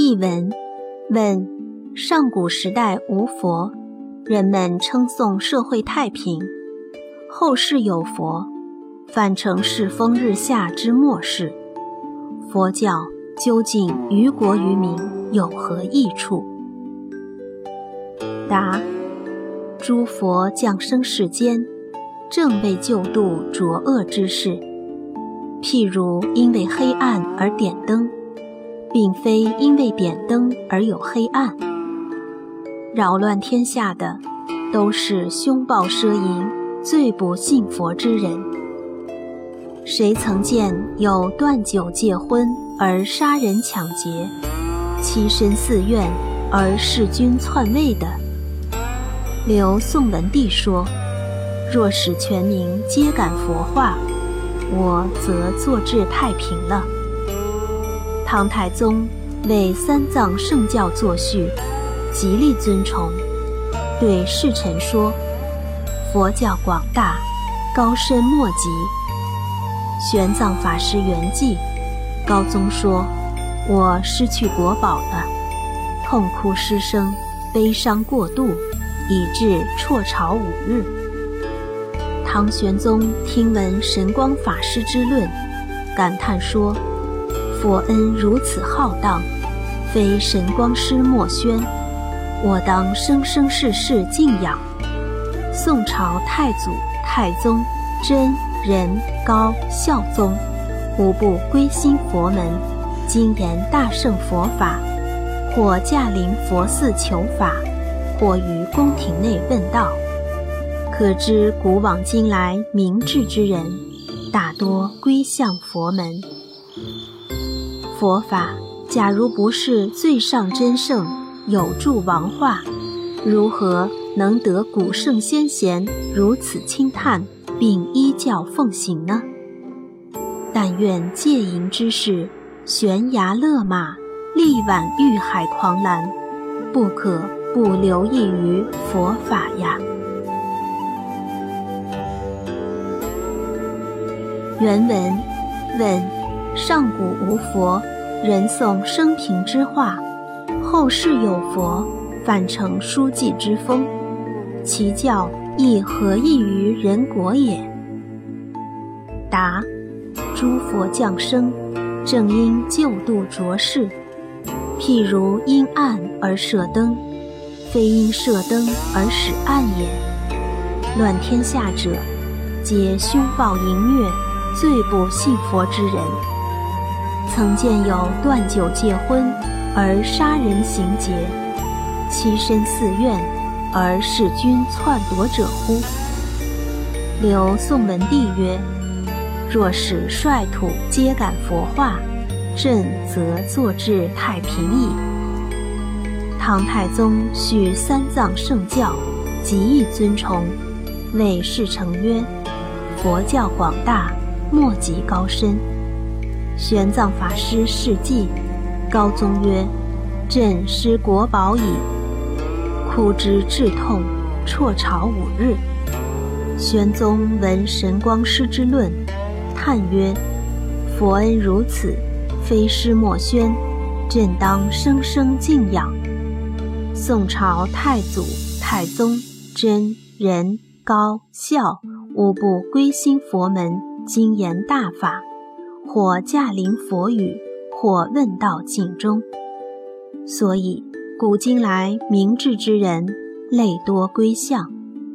译文：问，上古时代无佛，人们称颂社会太平；后世有佛，反成世风日下之末世。佛教究竟于国于民有何益处？答：诸佛降生世间，正为救度浊恶之事。譬如因为黑暗而点灯，并非因为点灯而有黑暗。扰乱天下的都是凶暴奢淫、最不信佛之人。谁曾见有断酒戒荤而杀人抢劫，栖身寺院而弑君篡位的？刘宋文帝说，若使全民皆感佛化，我则坐治太平了。唐太宗为三藏圣教作序，极力尊崇，对侍臣说，佛教广大，高深莫及。玄奘法师圆寂，高宗说，我失去国宝了，痛哭失声，悲伤过度，以致辍朝5日。唐玄宗听闻神光法师之论，感叹说，佛恩如此浩荡，非神光师莫宣，我当生生世世敬仰。宋朝太祖、太宗、真、仁、高、孝宗无不归心佛门，精研大乘佛法，或驾临佛寺求法，或于宫廷内问道。可知古往今来明智之人，大多归向佛门。佛法假如不是最上真圣，有助王化，如何能得古圣先贤如此轻叹，并依教奉行呢？但愿戒淫之事，悬崖勒马，力挽欲海狂澜，不可不留意于佛法呀。原文：问，上古无佛，人颂生平之化；后世有佛，反成书记之风。其教亦何异于人国也？答：诸佛降生，正因救度浊世。譬如因暗而设灯，非因设灯而使暗也。乱天下者，皆凶暴淫虐、最不信佛之人。曾见有断酒戒荤而杀人行劫，栖身寺院而弑君篡夺者乎？刘宋文帝曰，若使率土皆感佛化，朕则坐治太平矣。唐太宗续三藏圣教，极易尊崇，谓侍臣曰，佛教广大，莫及高深。玄奘法师事迹，高宗曰，朕失国宝矣。哭之至痛，辍朝5日。玄宗闻神光师之论，叹曰，佛恩如此，非师莫宣，朕当生生敬仰。宋朝太祖、太宗、真、仁、高、孝无不归心佛门，精研大法，或驾临佛语，或问道尽中。所以古今来明智之人，类多归向。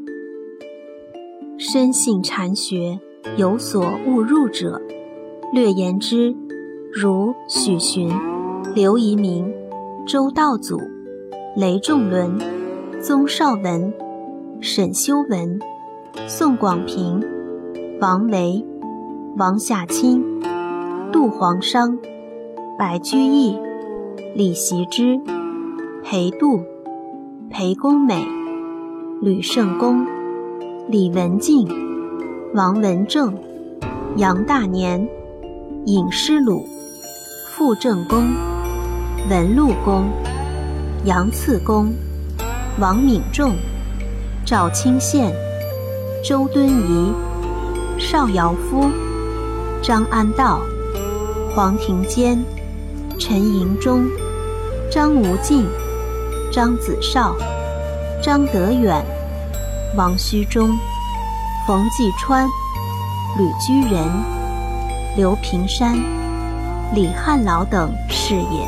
深信禅学，有所误入者，略言之，如许寻、刘遗民、周道祖、雷仲伦、宗绍文、沈修文、宋广平、王维、王夏卿、杜黄商、白居易、李习之、裴度、裴公美、吕圣公、李文静、王文正、杨大年、尹师鲁、傅正公、文禄公、杨次公、王敏仲、赵清宪、周敦颐、邵尧夫、张安道、黄庭坚、陈寅忠、 张无忌、张子绍、张德远、王虚中、冯继川、吕居仁、刘平山、李汉老等是也。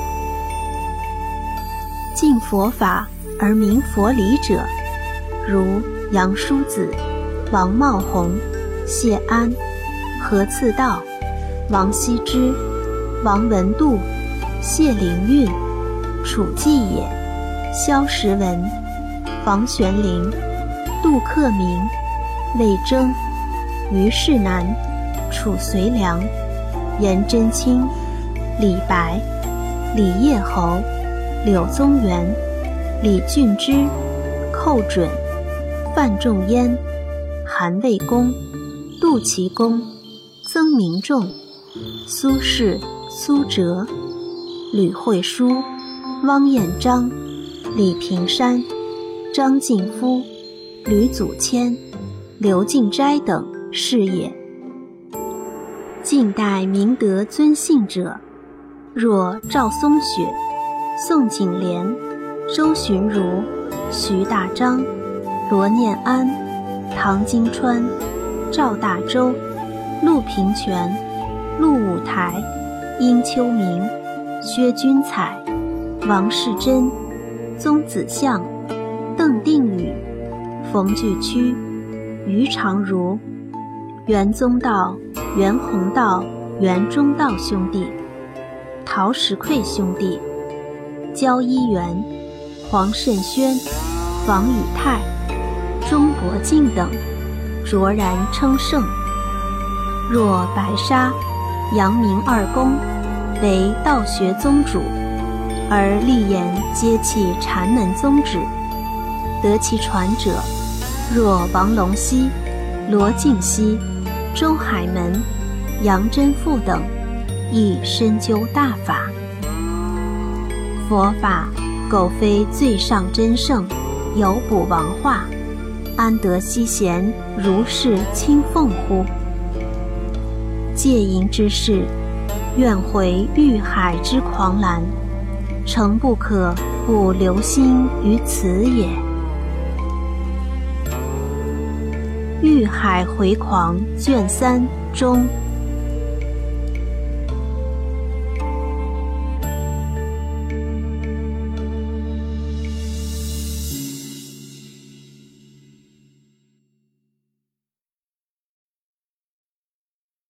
敬佛法而明佛理者，如杨叔子、王茂宏、谢安、何次道、王羲之、王文度、谢灵运、楚季野、萧时文、房玄龄、杜克明、魏征、虞世南、褚遂良、颜真卿、李白、李叶侯、柳宗元、李俊之、寇准、范仲淹、韩魏公、杜琪公、曾明仲、苏轼、苏辙、吕惠书、汪彦章、李平山、张晋夫、吕祖谦、刘敬斋等是也。近代明德尊姓者，若赵松雪、宋景莲、周循儒、徐大章、罗念安、唐金川、赵大洲、陆平泉、陆武台、殷秋明、薛君彩、王世贞、宗子相、邓定宇、冯巨区、于长儒、袁宗道、袁宏道、袁中道兄弟、陶石溃兄弟、焦一元、黄慎轩、王以泰、钟伯敬等卓然称圣。若白沙、阳明二公为道学宗主，而立言接弃禅门宗旨，得其传者，若王龙溪、罗敬溪、周海门、杨真富等，亦深究大法。佛法苟非最上真圣，有补王化，安得西贤如是清奉乎？戒淫之事，愿回欲海之狂澜，诚不可不留心于此也。欲海回狂卷3中